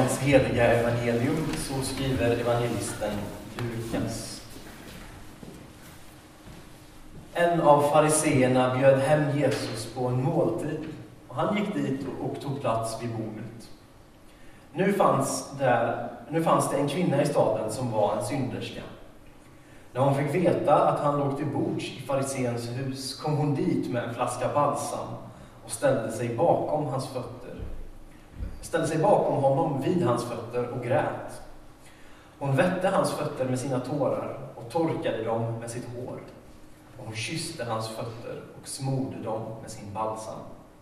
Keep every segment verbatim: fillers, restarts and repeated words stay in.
dagens heliga evangelium så skriver evangelisten Lukas. En av fariseerna bjöd hem Jesus på en måltid och han gick dit och tog plats vid bordet. Nu fanns, där, nu fanns det en kvinna i staden som var en synderska. När hon fick veta att han låg till bords i fariseens hus kom hon dit med en flaska balsam och ställde sig bakom hans fötter. Ställde sig bakom honom vid hans fötter och grät. Hon vätte hans fötter med sina tårar och torkade dem med sitt hår. Och hon kysste hans fötter och smorde dem med sin balsam.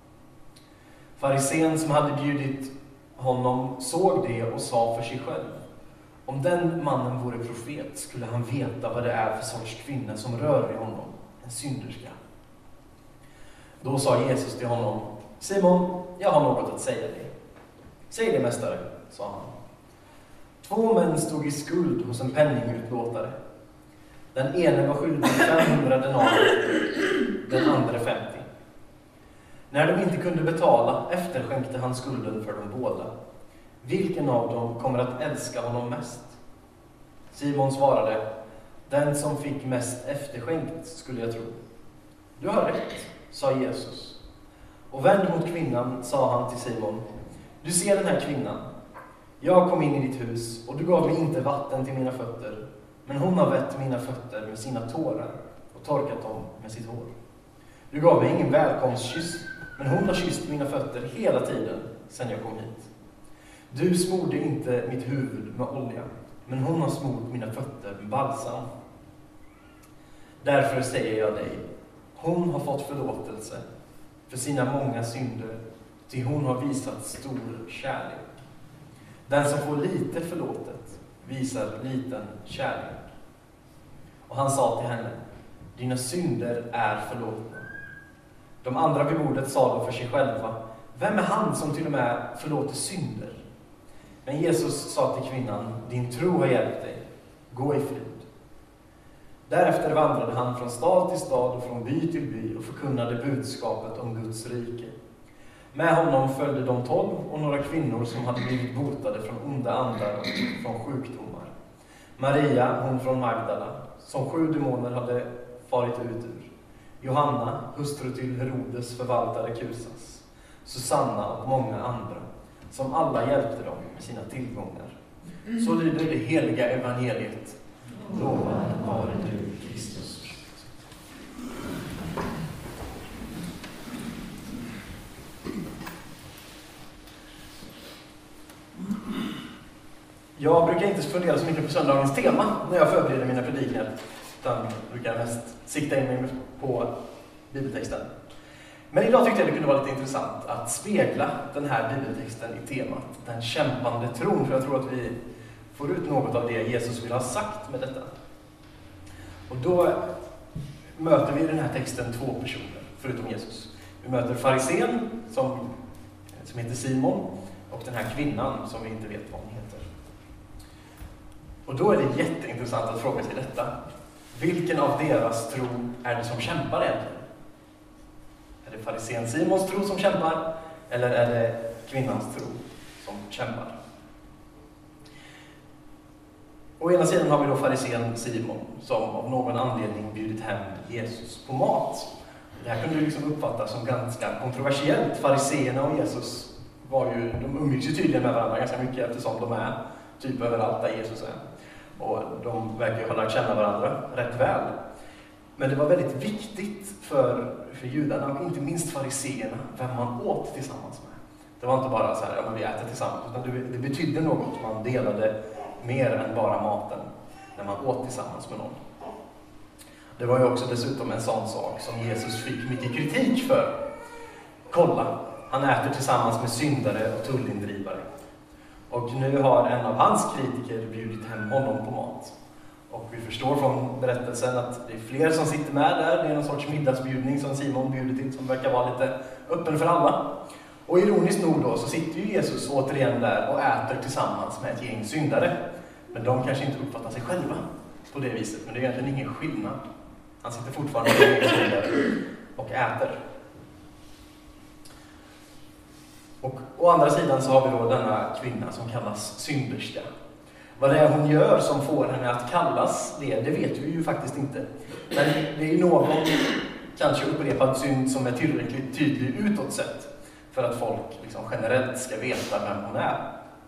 Farisén som hade bjudit honom såg det och sa för sig själv: om den mannen vore profet skulle han veta vad det är för sorts kvinna som rör vid honom, en synderska. Då sa Jesus till honom: Simon, jag har något att säga dig. Säg det, mästare, sa han. Två män stod i skuld hos en penningutlåtare. Den ene var skyldig femhundra denarer, den andra femtio. När de inte kunde betala efterskänkte han skulden för dem båda. Vilken av dem kommer att älska honom mest? Simon svarade: den som fick mest efterskänkt, skulle jag tro. Du har rätt, sa Jesus. Och vänd mot kvinnan sa han till Simon: du ser den här kvinnan. Jag kom in i ditt hus och du gav mig inte vatten till mina fötter, men hon har vätt mina fötter med sina tårar och torkat dem med sitt hår. Du gav mig ingen välkomstkyss, men hon har kysst mina fötter hela tiden sedan jag kom hit. Du smorde inte mitt huvud med olja, men hon har smort mina fötter med balsam. Därför säger jag dig, hon har fått förlåtelse för sina många synder, till hon har visat stor kärlek. Den som får lite förlåtet visar liten kärlek. Och han sa till henne: dina synder är förlåtna. De andra vid bordet sa då för sig själva: vem är han som till och med förlåter synder? Men Jesus sa till kvinnan: din tro har hjälpt dig. Gå i frid. Därefter vandrade han från stad till stad och från by till by och förkunnade budskapet om Guds rike. Med honom följde de tolv och några kvinnor som hade blivit botade från onda andar och från sjukdomar. Maria, hon från Magdala, som sju demoner hade farit ut ur. Johanna, hustru till Herodes förvaltare Kusas. Susanna och många andra, som alla hjälpte dem med sina tillgångar. Så lyder det heliga evangeliet. Lovad vare du, Kristus. Jag brukar inte fundera så mycket på söndagens tema när jag förbereder mina predikningar, utan brukar mest sikta in mig på bibeltexten. Men idag tyckte jag det kunde vara lite intressant att spegla den här bibeltexten i temat, den kämpande tron, för jag tror att vi får ut något av det Jesus vill ha sagt med detta. Och då möter vi i den här texten två personer, förutom Jesus. Vi möter farisén som, som heter Simon, och den här kvinnan som vi inte vet vad hon heter. Och då är det jätteintressant att fråga sig detta. Vilken av deras tro är det som kämpar egentligen? Är det farisén Simons tro som kämpar, eller är det kvinnans tro som kämpar? Å ena sidan har vi då farisén Simon som av någon anledning bjudit hem Jesus på mat. Det här kunde liksom uppfattas som ganska kontroversiellt. Fariséerna och Jesus var ju, de umgicks ju tydligen med varandra ganska mycket, eftersom de är typ överallt där Jesus är. Och de verkar ju ha lärt känna varandra rätt väl. Men det var väldigt viktigt för, för judarna, och inte minst fariséerna, vem man åt tillsammans med. Det var inte bara så här, ja men vi äter tillsammans, utan det, det betydde något. Man delade mer än bara maten när man åt tillsammans med någon. Det var ju också dessutom en sån sak som Jesus fick mycket kritik för. Kolla, han äter tillsammans med syndare och tullindrivare. Och nu har en av hans kritiker bjudit hem honom på mat. Och vi förstår från berättelsen att det är fler som sitter med där. Det är någon sorts middagsbjudning som Simon bjuder till, som verkar vara lite öppen för alla. Och ironiskt nog då så sitter ju Jesus återigen där och äter tillsammans med ett gäng syndare. Men de kanske inte uppfattar sig själva på det viset. Men det är egentligen ingen skillnad. Han sitter fortfarande med ett gäng syndare och äter. Och å andra sidan så har vi då denna kvinna som kallas synderska. Vad det är hon gör som får henne att kallas det, det vet vi ju faktiskt inte. Men det är ju någon kanske upprepad synd som är tillräckligt tydlig utåt sett för att folk liksom generellt ska veta vem hon är.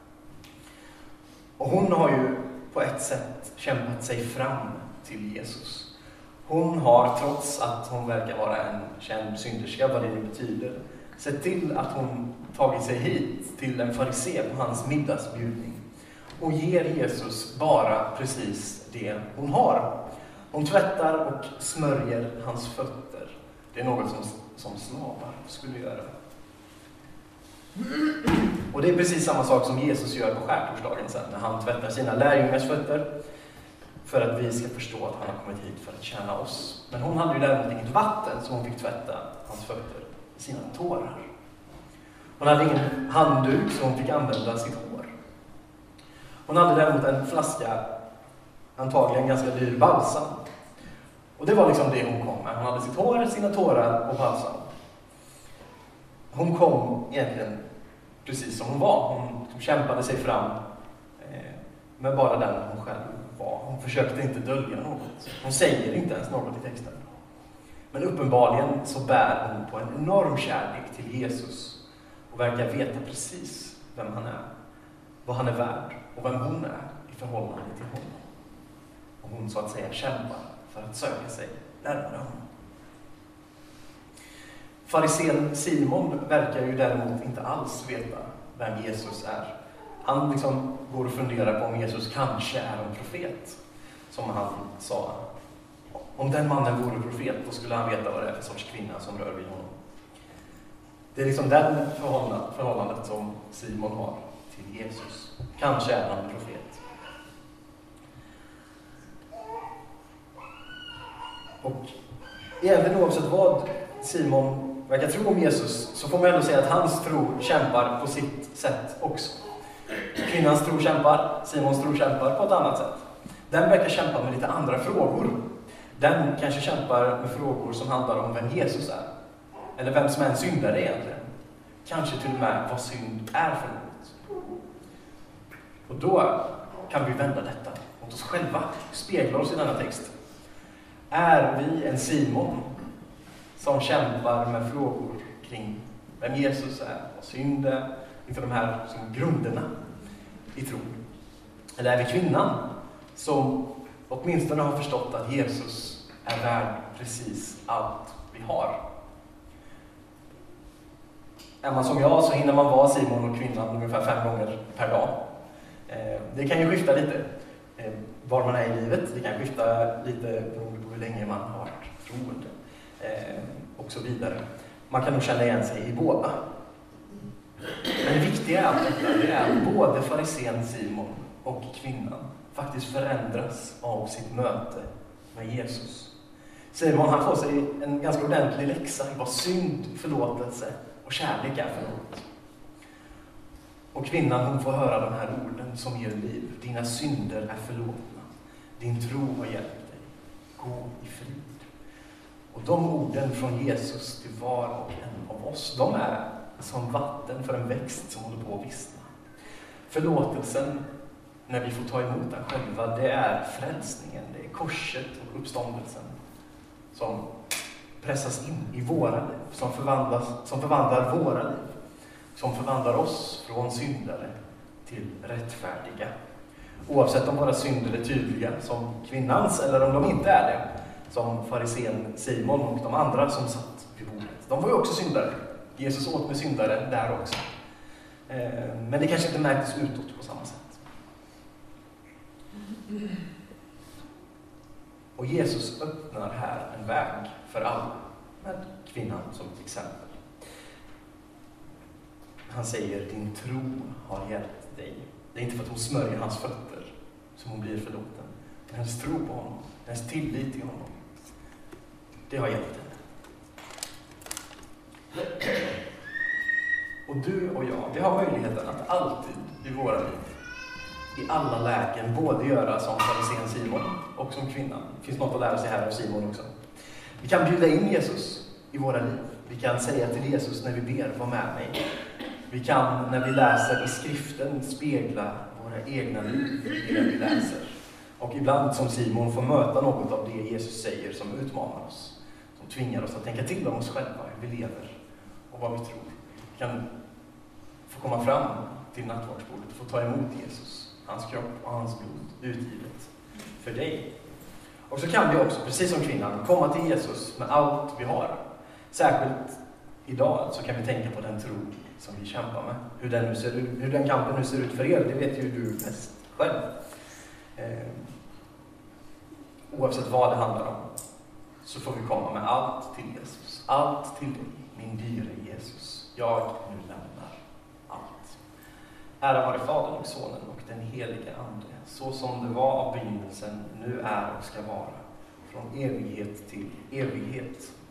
Och hon har ju på ett sätt kämpat sig fram till Jesus. Hon har, trots att hon verkar vara en känd synderska, vad det nu betyder, sett till att hon tagit sig hit till en farisé på hans middagsbjudning och ger Jesus bara precis det hon har. Hon tvättar och smörjer hans fötter. Det är något som, som slavar skulle göra. Och det är precis samma sak som Jesus gör på skärtorsdagen sen, när han tvättar sina lärjungars fötter för att vi ska förstå att han har kommit hit för att tjäna oss. Men hon hade ju däremot inget vatten, så hon fick tvätta hans fötter i sina tårar. Hon hade ingen handduk, så hon fick använda sitt hår. Hon hade däremot en flaska, antagligen ganska dyr balsam. Och det var liksom det hon kom med. Hon hade sitt hår, sina tårar och balsam. Hon kom egentligen precis som hon var. Hon kämpade sig fram med bara den hon själv var. Hon försökte inte dölja något. Hon säger inte ens något i texten. Men uppenbarligen så bär hon på en enorm kärlek till Jesus och verkar veta precis vem han är, vad han är värd och vem hon är i förhållande till honom. Och hon så att säga kämpar för att söka sig närmare honom. Farisén Simon verkar ju däremot inte alls veta vem Jesus är. Han liksom går och funderar på om Jesus kanske är en profet, som han sa. Om den mannen vore profet, då skulle han veta vad det är för sorts kvinna som rör vid honom. Det är liksom den förhållandet, förhållandet som Simon har till Jesus. Kanske är han en profet. Och även oavsett vad Simon verkar tro om Jesus, så får man ändå säga att hans tro kämpar på sitt sätt också. Kvinnans tro kämpar, Simons tro kämpar på ett annat sätt. Den verkar kämpa med lite andra frågor. Den kanske kämpar med frågor som handlar om vem Jesus är. Eller vem som är en syndare egentligen. Kanske till och med vad synd är för något. Och då kan vi vända detta mot oss själva. Spegla oss i denna text. Är vi en Simon som kämpar med frågor kring vem Jesus är, vad synd är, inför de här som grunderna i tron? Eller är vi kvinnan som åtminstone har förstått att Jesus är värd precis allt vi har? Är man som jag så hinner man vara Simon och kvinnan ungefär fem gånger per dag. Det kan ju skifta lite var man är i livet. Det kan skifta lite beroende på hur länge man har varit troende och så vidare. Man kan nog känna igen sig i båda. Men det viktiga är att det är att både farisén Simon och kvinnan faktiskt förändras av sitt möte med Jesus. Simon han får sig en ganska ordentlig läxa i vad synd, förlåtelse och kärlek är för något. Och kvinnan hon får höra de här orden som ger liv. Dina synder är förlåtna. Din tro har hjälpt dig. Gå i frid. Och de orden från Jesus till var och en av oss, de är som vatten för en växt som håller på att vissna. Förlåtelsen, när vi får ta emot den själva, det är frälsningen. Det är korset och uppståndelsen som pressas in i våra liv. Som, förvandlas, som förvandlar våra liv. Som förvandlar oss från syndare till rättfärdiga. Oavsett om våra synder är tydliga som kvinnans eller om de inte är det. Som farisén Simon och de andra som satt vid bordet. De var ju också syndare. Jesus åt med syndare där också. Men det kanske inte märktes utåt på samma sätt. Och Jesus öppnar här en väg för alla. Med kvinnan som ett exempel. Han säger, din tro har hjälpt dig. Det är inte för att hon smörjer hans fötter som hon blir förlåten. Men hennes tro på honom, hennes tillit till honom, det har hjälpt henne. Och du och jag, vi har möjligheten att alltid i våra liv, i alla lägen, både göra som farisén Simon och som kvinnan. Det finns något att lära sig här av Simon också. Vi kan bjuda in Jesus i våra liv. Vi kan säga till Jesus när vi ber, var med mig. Vi kan, när vi läser i skriften, spegla våra egna liv i det vi läser. Och ibland, som Simon, får möta något av det Jesus säger som utmanar oss. Som tvingar oss att tänka till om oss själva, hur vi lever och vad vi tror. Vi kan få komma fram till nattvardsbordet och få ta emot Jesus, hans kropp och hans blod utgivet för dig. Och så kan vi också, precis som kvinnan, komma till Jesus med allt vi har. Särskilt idag så kan vi tänka på den tro som vi kämpar med. Hur den, nu ser ut, hur den kampen nu ser ut för er, det vet ju du mest själv. Eh, oavsett vad det handlar om så får vi komma med allt till Jesus. Allt till dig, min dyre Jesus. Jag nu lämnar allt. Ära vare Fadern och Sonen och den helige Ande, så som det var av begynnelsen, nu är och ska vara, från evighet till evighet.